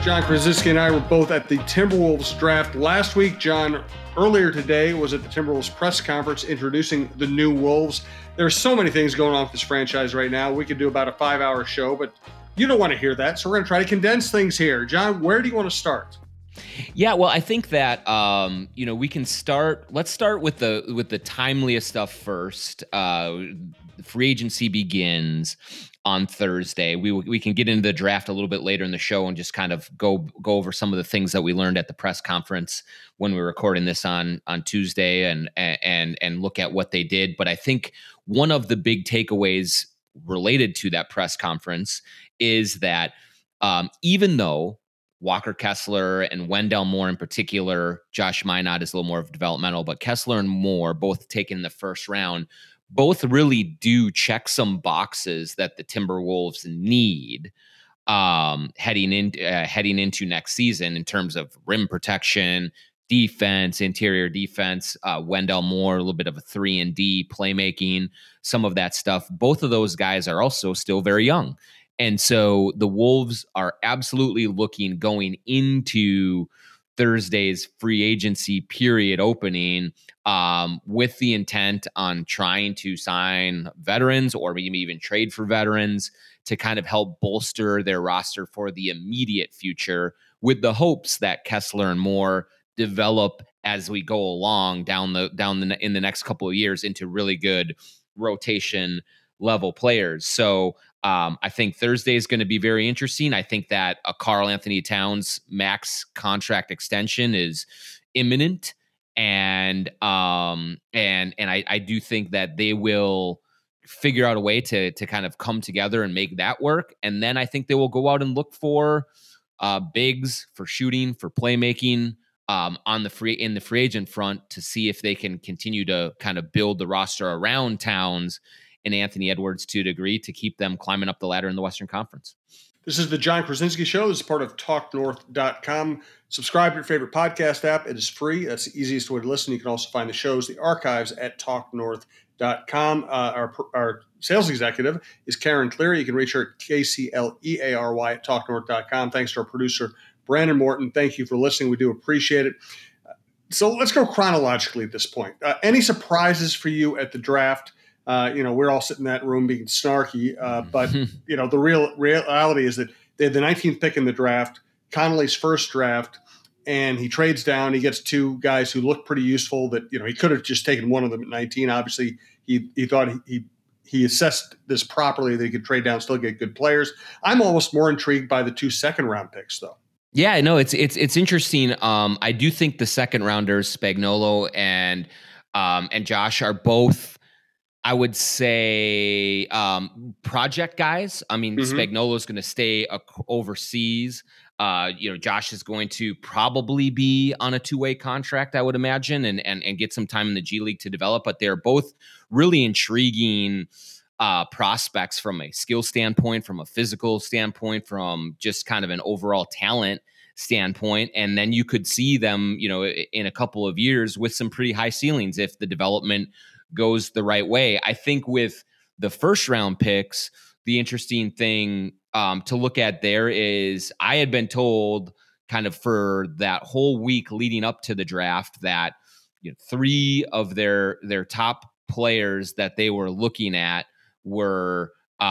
John Krasinski and I were both at the Timberwolves draft last week. John, earlier today, was at the Timberwolves press conference introducing the new Wolves. There's so many things going on with this franchise right now. We could do about a 5-hour show, but you don't want to hear that, so we're going to try to condense things here. John, where do you want to start? Yeah, well, I think that we can start. Let's start with the timeliest stuff first. Free agency begins on Thursday. We can get into the draft a little bit later in the show and just kind of go over some of the things that we learned at the press conference when we were recording this on Tuesday and look at what they did. But I think one of the big takeaways related to that press conference is that even though Walker Kessler and Wendell Moore in particular, Josh Minot is a little more of developmental, but Kessler and Moore, both taken in the first round, both really do check some boxes that the Timberwolves need heading into next season in terms of rim protection, defense, interior defense. Wendell Moore, a little bit of a 3-and-D playmaking, some of that stuff. Both of those guys are also still very young. And so the Wolves are absolutely looking going into Thursday's free agency period opening with the intent on trying to sign veterans or maybe even trade for veterans to kind of help bolster their roster for the immediate future, with the hopes that Kessler and Moore develop as we go along in the next couple of years into really good rotation level players. So I think Thursday is going to be very interesting. I think that a Karl Anthony Towns max contract extension is imminent, and I do think that they will figure out a way to kind of come together and make that work. And then I think they will go out and look for bigs for shooting, for playmaking in the free agent front to see if they can continue to kind of build the roster around Towns and Anthony Edwards to a degree to keep them climbing up the ladder in the Western Conference. This is the John Krasinski Show. This is part of TalkNorth.com. Subscribe to your favorite podcast app. It is free. That's the easiest way to listen. You can also find the shows, the archives at TalkNorth.com. Our sales executive is Karen Cleary. You can reach her at KCLEARY at TalkNorth.com. Thanks to our producer, Brandon Morton. Thank you for listening. We do appreciate it. So let's go chronologically at this point. Any surprises for you at the draft? We're all sitting in that room being snarky, but the reality is that they had the 19th pick in the draft, Connolly's first draft, and he trades down. He gets two guys who look pretty useful. That he could have just taken one of them at 19. Obviously, he thought he assessed this properly that he could trade down, still get good players. I'm almost more intrigued by the 2 second-round picks, though. Yeah, no, it's interesting. I do think the second rounders, Spagnuolo and Josh, are both, I would say, project guys. I mean, Spagnuolo is going to stay overseas. Josh is going to probably be on a 2-way contract, I would imagine, and get some time in the G League to develop. But they're both really intriguing prospects from a skill standpoint, from a physical standpoint, from just kind of an overall talent standpoint. And then you could see them, in a couple of years with some pretty high ceilings if the development goes the right way. I think with the first round picks, the interesting thing to look at there is I had been told kind of for that whole week leading up to the draft that 3 of their top players that they were looking at were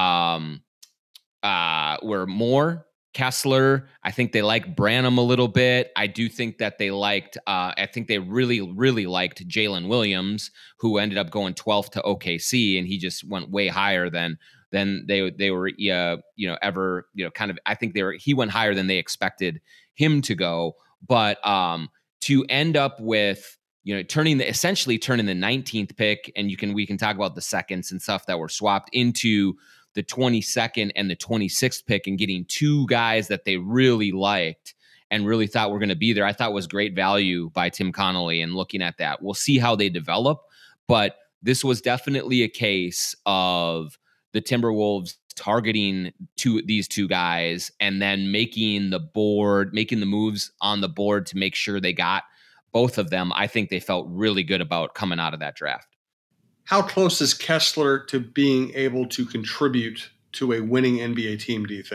Moore, Kessler. I think they like Branham a little bit. I do think that they liked, I think they really, really liked Jalen Williams, who ended up going 12th to OKC, and he just went way higher than they were, ever, kind of, I think he went higher than they expected him to go. But to end up with, essentially turning the 19th pick, and we can talk about the seconds and stuff that were swapped into the 22nd and the 26th pick, and getting 2 guys that they really liked and really thought were going to be there, I thought was great value by Tim Connolly. And looking at that, we'll see how they develop. But this was definitely a case of the Timberwolves targeting these 2 guys and then making the moves on the board to make sure they got both of them. I think they felt really good about coming out of that draft. How close is Kessler to being able to contribute to a winning NBA team, do you think?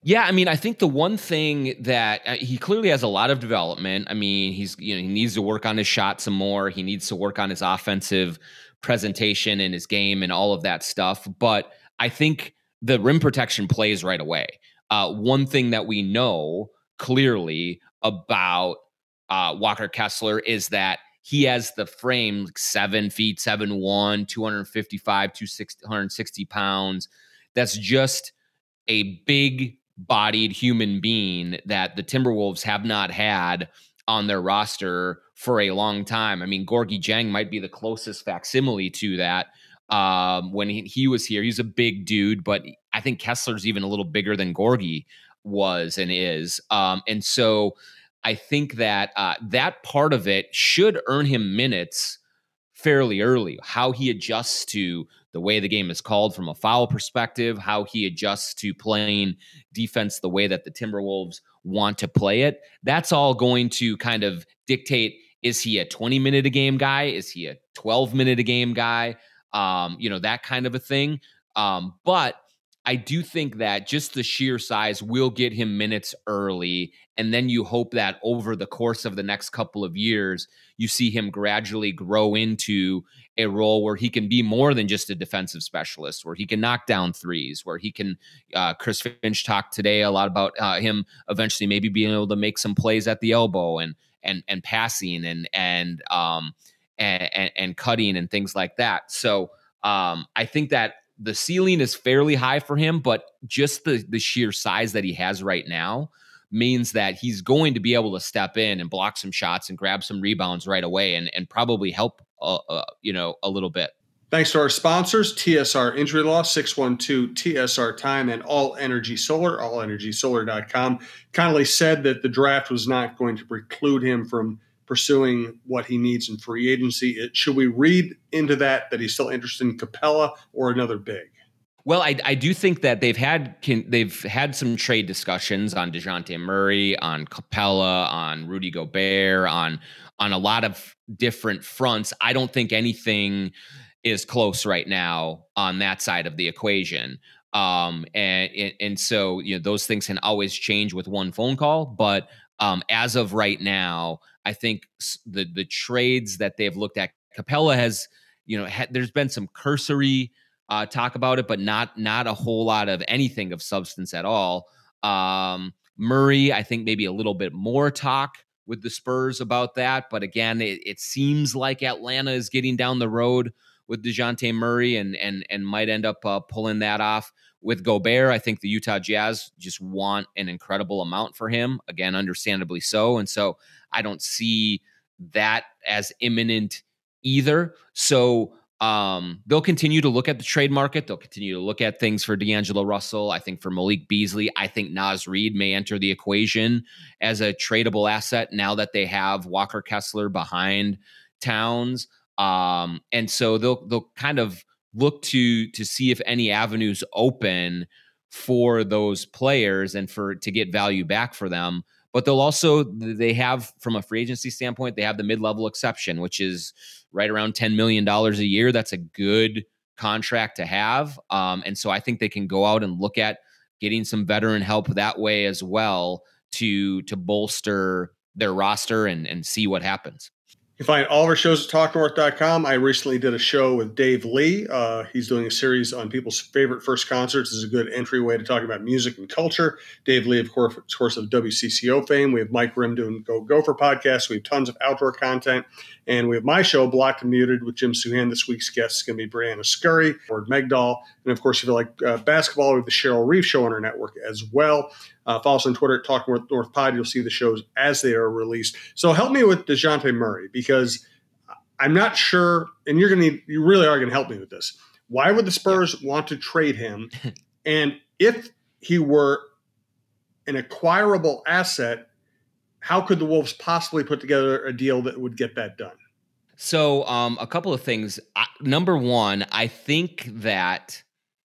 Yeah, I mean, I think the one thing that he clearly has a lot of development. I mean, he needs to work on his shot some more. He needs to work on his offensive presentation and his game and all of that stuff. But I think the rim protection plays right away. One thing that we know clearly about Walker Kessler is that he has the frame, like 7 feet, 7'1", 255, 260 pounds. That's just a big bodied human being that the Timberwolves have not had on their roster for a long time. I mean, Gorgie Jang might be the closest facsimile to that. When he was here, he's a big dude, but I think Kessler's even a little bigger than Gorgie was and is. And so I think that that part of it should earn him minutes fairly early. How he adjusts to the way the game is called from a foul perspective, how he adjusts to playing defense the way that the Timberwolves want to play it. That's all going to kind of dictate, is he a 20-minute a game guy? Is he a 12-minute a game guy? That kind of a thing. But I do think that just the sheer size will get him minutes early. And then you hope that over the course of the next couple of years, you see him gradually grow into a role where he can be more than just a defensive specialist, where he can knock down threes, where he can. Chris Finch talked today a lot about him eventually maybe being able to make some plays at the elbow and passing and cutting and things like that. So I think that the ceiling is fairly high for him, but just the sheer size that he has right now means that he's going to be able to step in and block some shots and grab some rebounds right away and probably help a little bit. Thanks to our sponsors, TSR Injury Law, 612 TSR Time, and All Energy Solar, allenergysolar.com. Connolly said that the draft was not going to preclude him from pursuing what he needs in free agency. Should we read into that he's still interested in Capella or another big? Well, I do think that they've had some trade discussions on DeJounte Murray, on Capella, on Rudy Gobert, on a lot of different fronts. I don't think anything is close right now on that side of the equation. And so those things can always change with one phone call. But as of right now, I think the trades that they've looked at, Capella has there's been some cursory talk about it, but not a whole lot of anything of substance at all. Murray, I think maybe a little bit more talk with the Spurs about that, but again, it seems like Atlanta is getting down the road with DeJounte Murray and might end up pulling that off. With Gobert, I think the Utah Jazz just want an incredible amount for him. Again, understandably so. And so I don't see that as imminent either. So they'll continue to look at the trade market. They'll continue to look at things for D'Angelo Russell. I think for Malik Beasley, I think Naz Reid may enter the equation as a tradable asset now that they have Walker Kessler behind Towns. And so they'll kind of look to see if any avenues open for those players and to get value back for them. But they have, from a free agency standpoint, they have the mid-level exception, which is right around $10 million a year. That's a good contract to have. And so I think they can go out and look at getting some veteran help that way as well to bolster their roster and see what happens. You can find all of our shows at TalkNorth.com. I recently did a show with Dave Lee. He's doing a series on people's favorite first concerts. This is a good entryway to talk about music and culture. Dave Lee, of course of WCCO fame. We have Mike Grimm doing Go Gopher podcast. We have tons of outdoor content. And we have my show, Blocked and Muted, with Jim Suhan. This week's guest is going to be Brianna Scurry or Megdal. And, of course, if you like basketball, we have the Cheryl Reeve Show on our network as well. Follow us on Twitter at Talk North Pod. You'll see the shows as they are released. So help me with DeJounte Murray, because I'm not sure, and you really are going to help me with this. Why would the Spurs want to trade him? And if he were an acquirable asset, how could the Wolves possibly put together a deal that would get that done? So a couple of things. Number one, I think that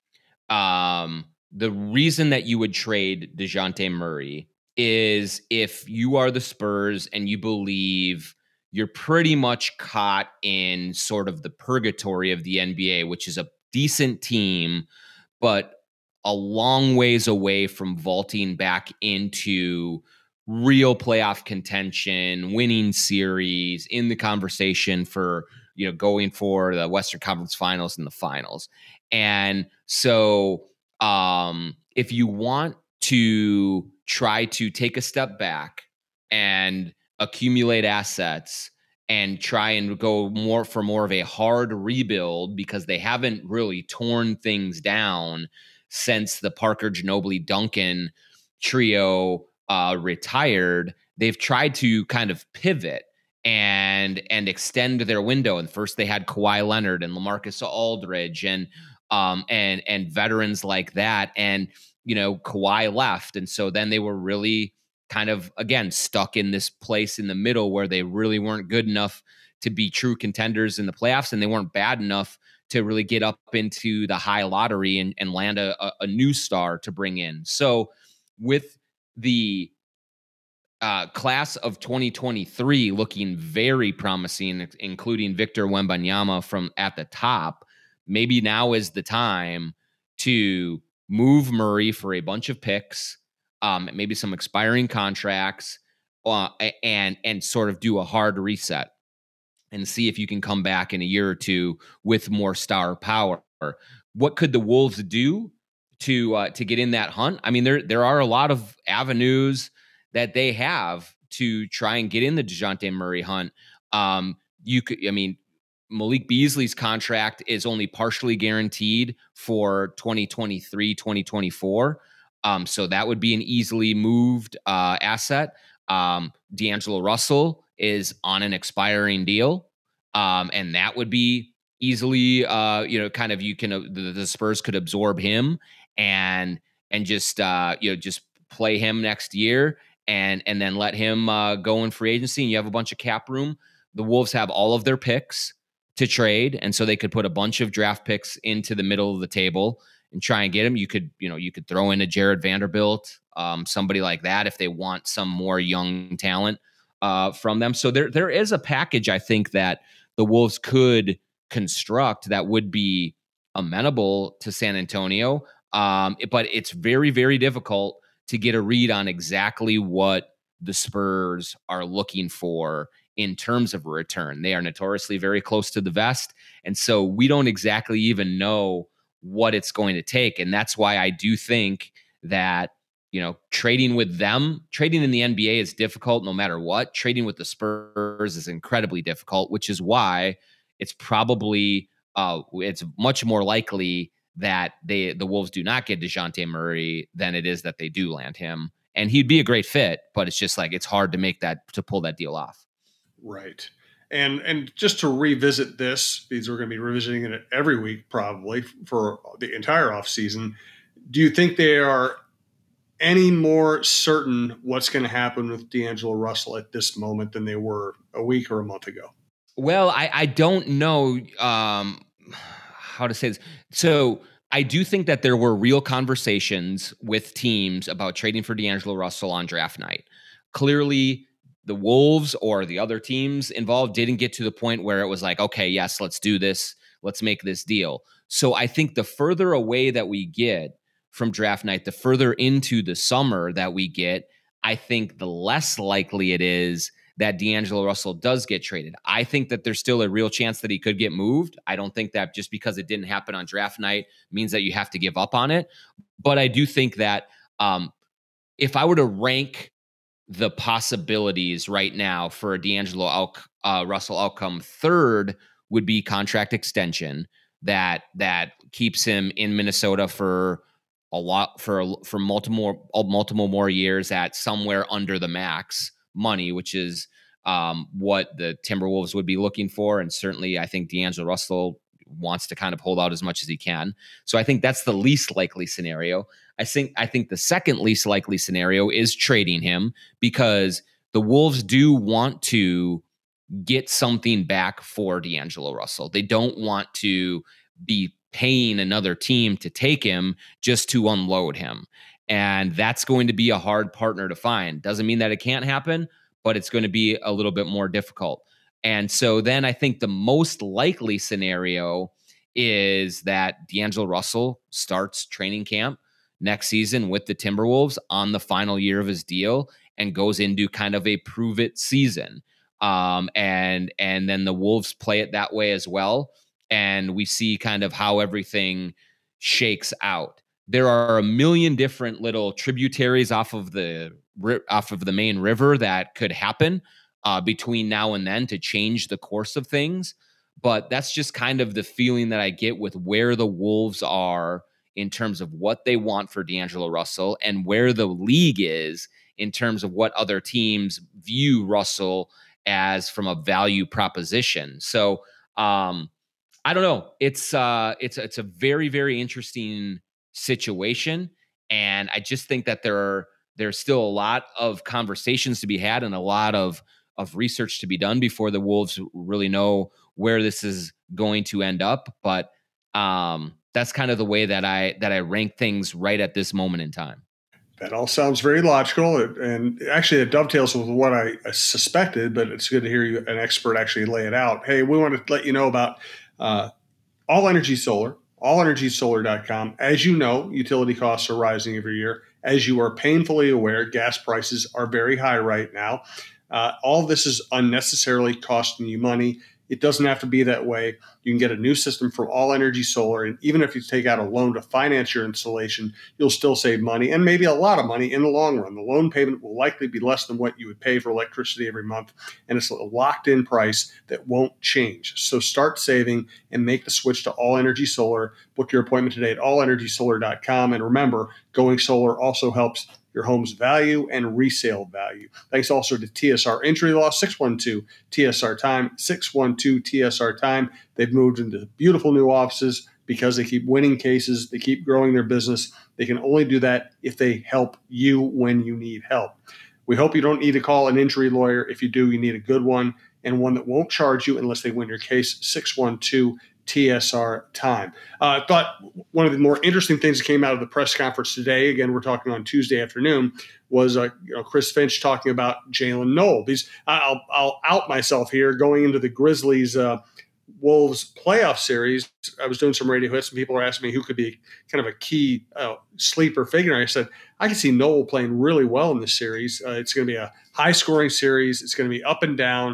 the reason that you would trade DeJounte Murray is if you are the Spurs and you believe you're pretty much caught in sort of the purgatory of the NBA, which is a decent team, but a long ways away from vaulting back into real playoff contention, winning series, in the conversation for, going for the Western Conference Finals and the finals. And so if you want to try to take a step back and accumulate assets and try and go more of a hard rebuild, because they haven't really torn things down since the Parker, Ginobili, Duncan trio retired. They've tried to kind of pivot and extend their window. And first they had Kawhi Leonard and LaMarcus Aldridge and veterans like that. And Kawhi left, and so then they were really kind of, again, stuck in this place in the middle where they really weren't good enough to be true contenders in the playoffs, and they weren't bad enough to really get up into the high lottery and land a new star to bring in. So with the class of 2023 looking very promising, including Victor Wembanyama from at the top, maybe now is the time to move Murray for a bunch of picks, maybe some expiring contracts, and sort of do a hard reset and see if you can come back in a year or two with more star power. What could the Wolves do to get in that hunt? I mean, there are a lot of avenues that they have to try and get in the DeJounte Murray hunt. Malik Beasley's contract is only partially guaranteed for 2023, 2024. So that would be an easily moved asset. D'Angelo Russell is on an expiring deal. And that would be easily, the Spurs could absorb him and just play him next year and then let him go in free agency. And you have a bunch of cap room. The Wolves have all of their picks to trade, and so they could put a bunch of draft picks into the middle of the table and try and get him. You could throw in a Jared Vanderbilt, somebody like that, if they want some more young talent from them. So there is a package, I think, that the Wolves could construct that would be amenable to San Antonio. But it's very, very difficult to get a read on exactly what the Spurs are looking for in terms of a return. They are notoriously very close to the vest. And so we don't exactly even know what it's going to take. And that's why I do think that, trading with them, trading in the NBA is difficult no matter what. Trading with the Spurs is incredibly difficult, which is why it's probably, it's much more likely that the Wolves do not get DeJounte Murray than it is that they do land him. And he'd be a great fit, but it's just like, it's hard to pull that deal off. Right. And just to revisit this, because we're going to be revisiting it every week probably for the entire offseason, do you think they are any more certain what's going to happen with D'Angelo Russell at this moment than they were a week or a month ago? Well, I don't know how to say this. So I do think that there were real conversations with teams about trading for D'Angelo Russell on draft night. Clearly, the Wolves or the other teams involved didn't get to the point where it was like, okay, yes, let's do this. Let's make this deal. So I think the further away that we get from draft night, the further into the summer that we get, I think the less likely it is that D'Angelo Russell does get traded. I think that there's still a real chance that he could get moved. I don't think that just because it didn't happen on draft night means that you have to give up on it. But I do think that if I were to rank the possibilities right now for a D'Angelo Russell outcome, third would be contract extension that keeps him in Minnesota for multiple more years at somewhere under the max money, which is what the Timberwolves would be looking for. And certainly I think D'Angelo Russell wants to kind of hold out as much as he can. So I think that's the least likely scenario. I think the second least likely scenario is trading him, because the Wolves do want to get something back for D'Angelo Russell. They don't want to be paying another team to take him just to unload him. And that's going to be a hard partner to find. Doesn't mean that it can't happen, but it's going to be a little bit more difficult. And so then I think the most likely scenario is that D'Angelo Russell starts training camp next season with the Timberwolves on the final year of his deal and goes into kind of a prove it season. And then the Wolves play it that way as well. And we see kind of how everything shakes out. There are a million different little tributaries off of the main river that could happen between now and then to change the course of things. But that's just kind of the feeling that I get with where the Wolves are in terms of what they want for D'Angelo Russell and where the league is in terms of what other teams view Russell as from a value proposition. So I don't know. It's a very, very interesting situation. And I just think that there's still a lot of conversations to be had and a lot of research to be done before the Wolves really know where this is going to end up. But that's kind of the way that I rank things right at this moment in time. That all sounds very logical, and actually it dovetails with what I suspected, but it's good to hear you, an expert, actually lay it out. Hey, we want to let you know about All Energy Solar, allenergysolar.com. As you know, utility costs are rising every year. As you are painfully aware, gas prices are very high right now. All this is unnecessarily costing you money. It doesn't have to be that way. You can get a new system from All Energy Solar, and even if you take out a loan to finance your installation, you'll still save money and maybe a lot of money in the long run. The loan payment will likely be less than what you would pay for electricity every month, and it's a locked-in price that won't change. So start saving and make the switch to All Energy Solar. Book your appointment today at allenergysolar.com, and remember, going solar also helps your home's value and resale value. Thanks also to TSR Injury Law, 612 TSR Time, 612 TSR Time. They've moved into beautiful new offices because they keep winning cases. They keep growing their business. They can only do that if they help you when you need help. We hope you don't need to call an injury lawyer. If you do, you need a good one and one that won't charge you unless they win your case, 612 TSR Time. I thought one of the more interesting things that came out of the press conference today, again, we're talking on Tuesday afternoon, was Chris Finch talking about Jalen Noel. I'll out myself here going into the Grizzlies Wolves playoff series. I was doing some radio hits, and people were asking me who could be kind of a key sleeper figure. And I said, I can see Noel playing really well in this series. It's going to be a high-scoring series. It's going to be up and down.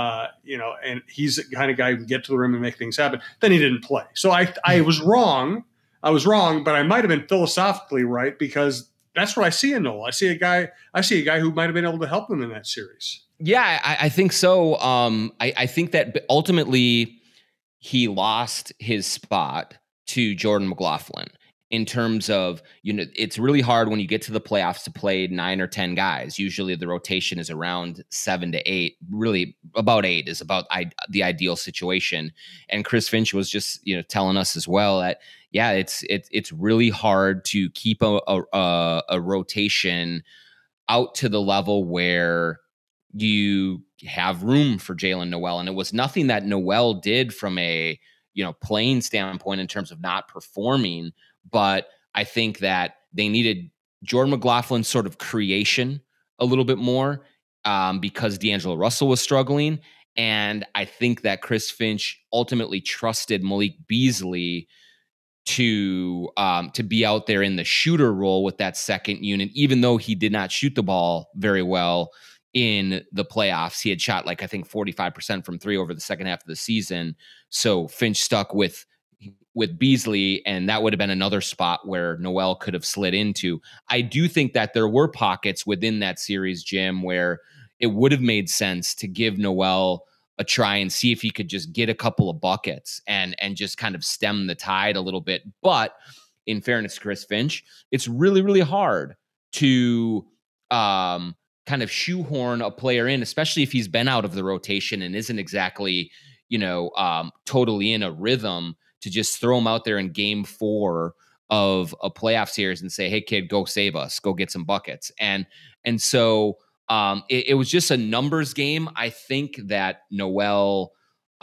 And he's the kind of guy who can get to the rim and make things happen. Then he didn't play. So I was wrong. I was wrong, but I might have been philosophically right because that's what I see in Noel. I see a guy who might have been able to help him in that series. Yeah, I think so. I think that ultimately he lost his spot to Jordan McLaughlin. In terms of, it's really hard when you get to the playoffs to play 9 or 10 guys. Usually the rotation is around 7 to 8. Really, about 8 is about the ideal situation. And Chris Finch was just, telling us as well that, yeah, it's really hard to keep a rotation out to the level where you have room for Jalen Noel. And it was nothing that Noel did from a, playing standpoint in terms of not performing. But I think that they needed Jordan McLaughlin's sort of creation a little bit more because D'Angelo Russell was struggling. And I think that Chris Finch ultimately trusted Malik Beasley to be out there in the shooter role with that second unit, even though he did not shoot the ball very well in the playoffs. He had shot I think 45% from 3 over the second half of the season. So Finch stuck with Beasley, and that would have been another spot where Noel could have slid into. I do think that there were pockets within that series, Jim, where it would have made sense to give Noel a try and see if he could just get a couple of buckets and just kind of stem the tide a little bit. But in fairness to Chris Finch, it's really, really hard to kind of shoehorn a player in, especially if he's been out of the rotation and isn't exactly, totally in a rhythm, to just throw him out there in game 4 of a playoff series and say, hey, kid, go save us, go get some buckets. And so it was just a numbers game. I think that Noel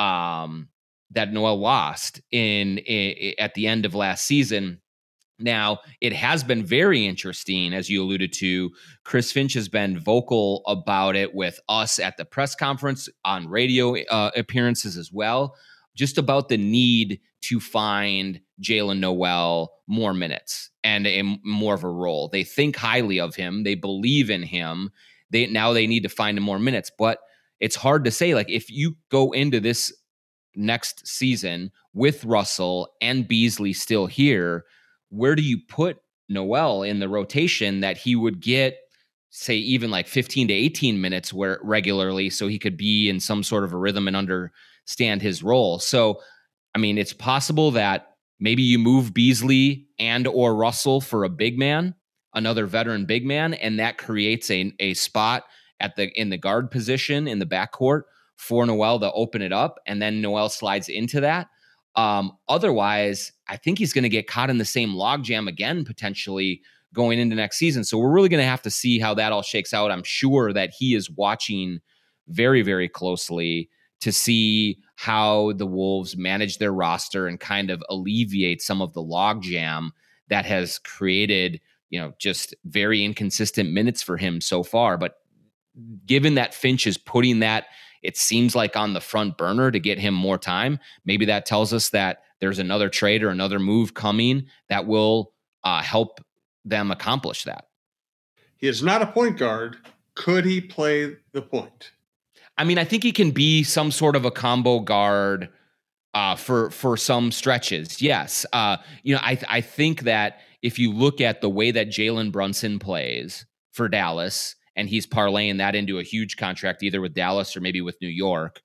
lost at the end of last season. Now, it has been very interesting, as you alluded to. Chris Finch has been vocal about it with us at the press conference, on radio appearances as well, just about the need to find Jaylen Nowell more minutes and more of a role. They think highly of him. They believe in him. They need to find him more minutes. But it's hard to say, like, if you go into this next season with Russell and Beasley still here, where do you put Nowell in the rotation that he would get, say, even like 15 to 18 minutes where regularly, so he could be in some sort of a rhythm and understand his role? So, I mean, it's possible that maybe you move Beasley and or Russell for a big man, another veteran big man, and that creates a spot in the guard position in the backcourt for Nowell to open it up, and then Nowell slides into that. Otherwise, I think he's going to get caught in the same logjam again, potentially going into next season. So we're really going to have to see how that all shakes out. I'm sure that he is watching very, very closely to see how the Wolves manage their roster and kind of alleviate some of the logjam that has created, just very inconsistent minutes for him so far. But given that Finch is putting that, it seems like, on the front burner to get him more time, maybe that tells us that there's another trade or another move coming that will help them accomplish that. He is not a point guard. Could he play the point? I mean, I think he can be some sort of a combo guard for some stretches. Yes. I think that if you look at the way that Jalen Brunson plays for Dallas, and he's parlaying that into a huge contract, either with Dallas or maybe with New York,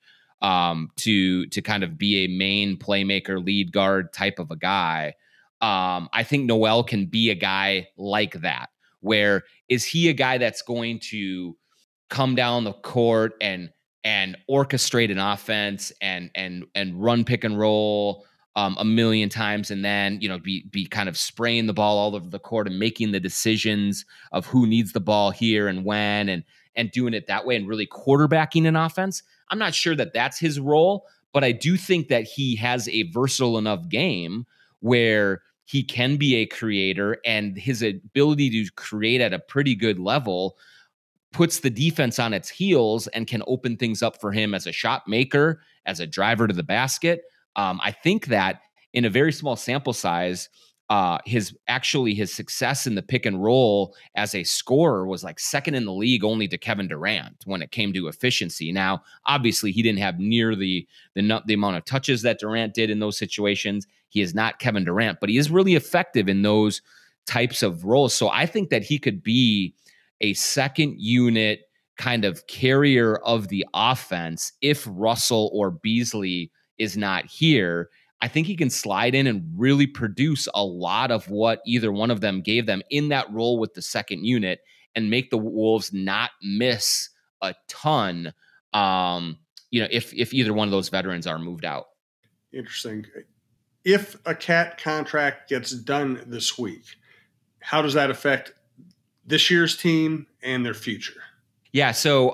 to kind of be a main playmaker, lead guard type of a guy. I think Nowell can be a guy like that. Where is he a guy that's going to come down the court and orchestrate an offense and run pick and roll a million times, and then be kind of spraying the ball all over the court and making the decisions of who needs the ball here and when, and doing it that way and really quarterbacking an offense? I'm not sure that that's his role, but I do think that he has a versatile enough game where he can be a creator, and his ability to create at a pretty good level puts the defense on its heels and can open things up for him as a shot maker, as a driver to the basket. I think that in a very small sample size, his success in the pick and roll as a scorer was like second in the league only to Kevin Durant when it came to efficiency. Now, obviously, he didn't have near the amount of touches that Durant did in those situations. He is not Kevin Durant, but he is really effective in those types of roles. So I think that he could be a second unit kind of carrier of the offense if Russell or Beasley is not here. I think he can slide in and really produce a lot of what either one of them gave them in that role with the second unit, and make the Wolves not miss a ton, if either one of those veterans are moved out. Interesting. If a KAT contract gets done this week, how does that affect this year's team and their future? Yeah. So,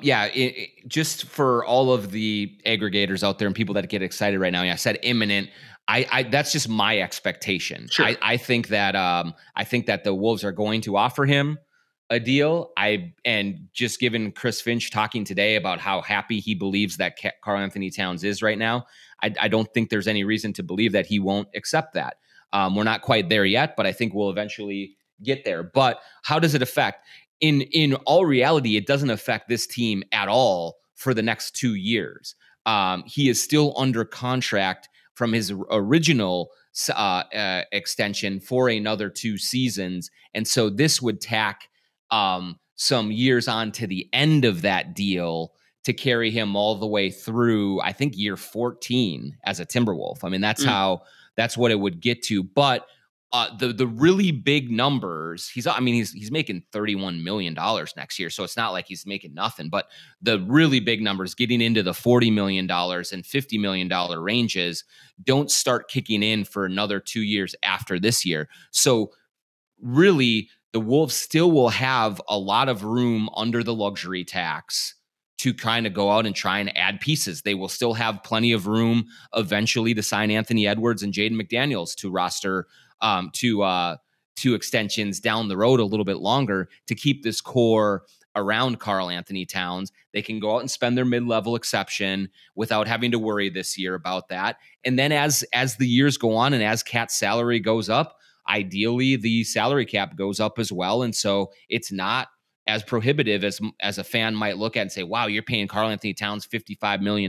just for all of the aggregators out there and people that get excited right now, I said imminent. I that's just my expectation. Sure. I think that the Wolves are going to offer him a deal. And just given Chris Finch talking today about how happy he believes that Karl-Anthony Towns is right now, I don't think there's any reason to believe that he won't accept that. We're not quite there yet, but I think we'll eventually get there. But how does it affect? In all reality, it doesn't affect this team at all for the next 2 years. He is still under contract from his original extension for another 2 seasons. And so this would tack some years on to the end of that deal to carry him all the way through, I think, year 14 as a Timberwolf. I mean, that's what it would get to. But the really big numbers, he's making $31 million next year, so it's not like he's making nothing. But the really big numbers, getting into the $40 million and $50 million ranges, don't start kicking in for another 2 years after this year. So really, the Wolves still will have a lot of room under the luxury tax to kind of go out and try and add pieces. They will still have plenty of room eventually to sign Anthony Edwards and Jaden McDaniels to roster two extensions down the road a little bit longer to keep this core around Karl Anthony Towns. They can go out and spend their mid-level exception without having to worry this year about that. And then as the years go on and as Cat's salary goes up, ideally the salary cap goes up as well. And so it's not as prohibitive as a fan might look at and say, wow, you're paying Karl Anthony Towns $55 million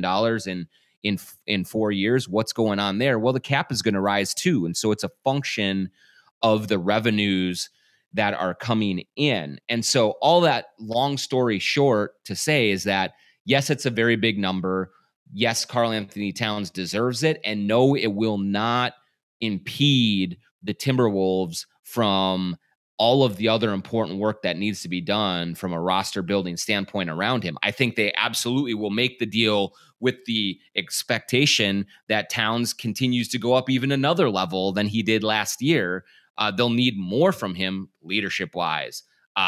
in 4 years. What's going on there? Well, the cap is going to rise too. And so it's a function of the revenues that are coming in. And so all that, long story short, to say is that, yes, it's a very big number. Yes, Karl Anthony Towns deserves it. And no, it will not impede the Timberwolves from all of the other important work that needs to be done from a roster building standpoint around him. I think they absolutely will make the deal with the expectation that Towns continues to go up even another level than he did last year. They'll need more from him, leadership wise,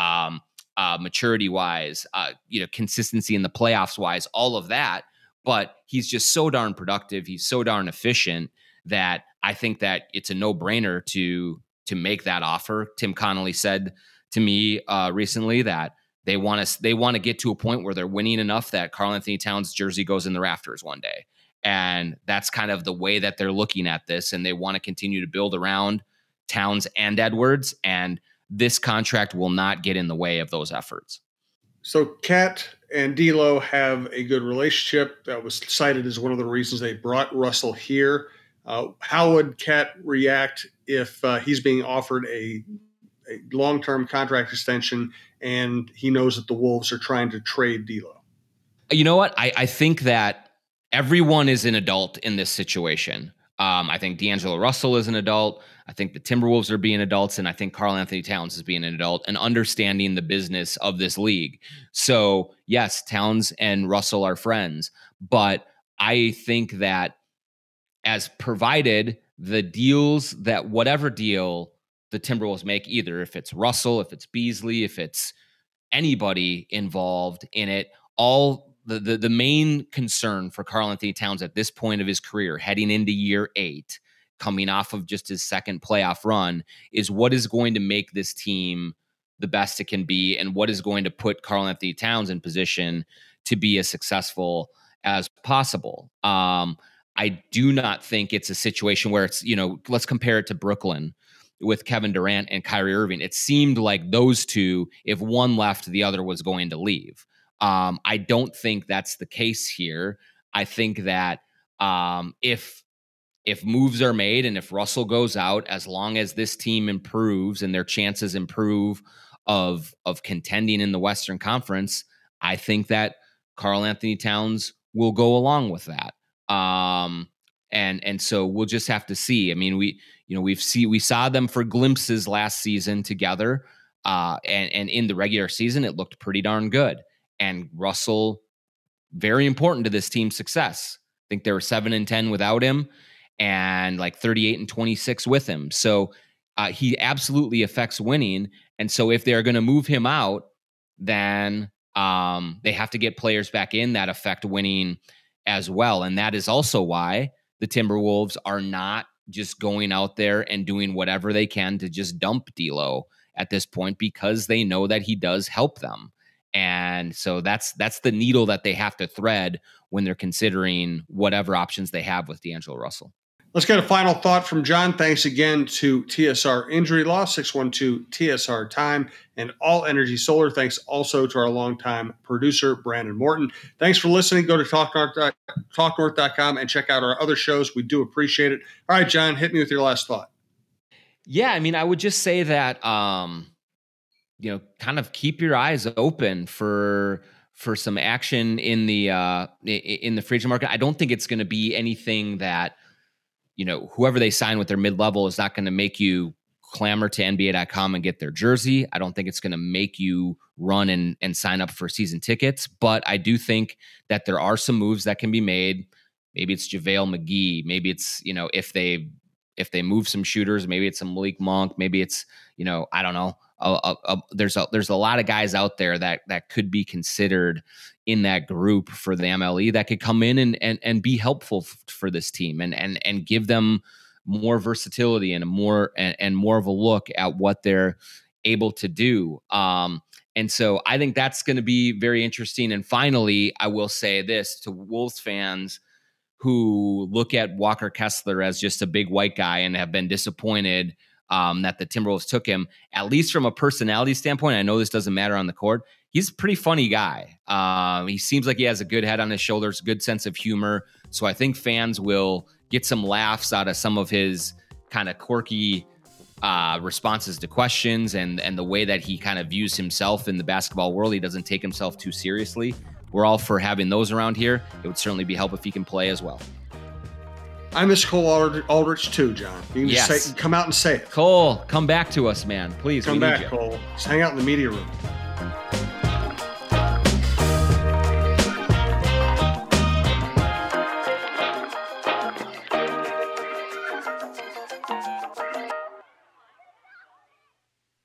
maturity wise, consistency in the playoffs wise, all of that. But he's just so darn productive. He's so darn efficient that I think that it's a no-brainer to make that offer. Tim Connolly said to me recently that they want to get to a point where they're winning enough that Karl Anthony Towns' jersey goes in the rafters one day. And that's kind of the way that they're looking at this. And they want to continue to build around Towns and Edwards. And this contract will not get in the way of those efforts. So Cat and D'Lo have a good relationship. That was cited as one of the reasons they brought Russell here. How would Cat react if he's being offered a long-term contract extension and he knows that the Wolves are trying to trade D'Lo? You know what? I think that everyone is an adult in this situation. I think D'Angelo Russell is an adult. I think the Timberwolves are being adults, and I think Karl Anthony Towns is being an adult and understanding the business of this league. So yes, Towns and Russell are friends, but I think that as provided the deals, that whatever deal the Timberwolves make, either if it's Russell, if it's Beasley, if it's anybody involved in it, all the main concern for Karl Anthony Towns at this point of his career, heading into year 8, coming off of just his second playoff run, is what is going to make this team the best it can be and what is going to put Karl Anthony Towns in position to be as successful as possible. I do not think it's a situation where it's, let's compare it to Brooklyn with Kevin Durant and Kyrie Irving. It seemed like those two, if one left, the other was going to leave. I don't think that's the case here. I think that if moves are made and if Russell goes out, as long as this team improves and their chances improve of contending in the Western Conference, I think that Karl Anthony Towns will go along with that. And so we'll just have to see. I mean, we saw them for glimpses last season together. And in the regular season, it looked pretty darn good. And Russell, very important to this team's success. I think they were 7-10 without him and like 38-26 with him. So he absolutely affects winning. And so if they're going to move him out, then they have to get players back in that affect winning as well. And that is also why the Timberwolves are not just going out there and doing whatever they can to just dump D'Lo at this point, because they know that he does help them. And so that's the needle that they have to thread when they're considering whatever options they have with D'Angelo Russell. Let's get a final thought from John. Thanks again to TSR Injury Law, 612-TSR-TIME, and All Energy Solar. Thanks also to our longtime producer, Brandon Morton. Thanks for listening. Go to TalkNorth.com and check out our other shows. We do appreciate it. All right, John, hit me with your last thought. Yeah, I mean, I would just say that, kind of keep your eyes open for some action in the free agent market. I don't think it's going to be anything that, whoever they sign with their mid-level is not going to make you clamor to NBA.com and get their jersey. I don't think it's going to make you run and sign up for season tickets. But I do think that there are some moves that can be made. Maybe it's JaVale McGee. Maybe it's, if they move some shooters, maybe it's some Malik Monk. Maybe it's, I don't know. There's a lot of guys out there that could be considered in that group for the MLE that could come in and be helpful for this team and give them more versatility and more of a look at what their able to do. And so I think that's going to be very interesting. And finally, I will say this to Wolves fans who look at Walker Kessler as just a big white guy and have been disappointed that the Timberwolves took him, at least from a personality standpoint. I know this doesn't matter on the court. He's a pretty funny guy. He seems like he has a good head on his shoulders, good sense of humor. So I think fans will get some laughs out of some of his kind of quirky responses to questions and the way that he kind of views himself in the basketball world. He doesn't take himself too seriously. We're all for having those around here. It would certainly be help if he can play as well. I miss Cole Aldrich too, John. You can just come out and say it. Cole, come back to us, man. Please, come back, Cole. Just hang out in the media room.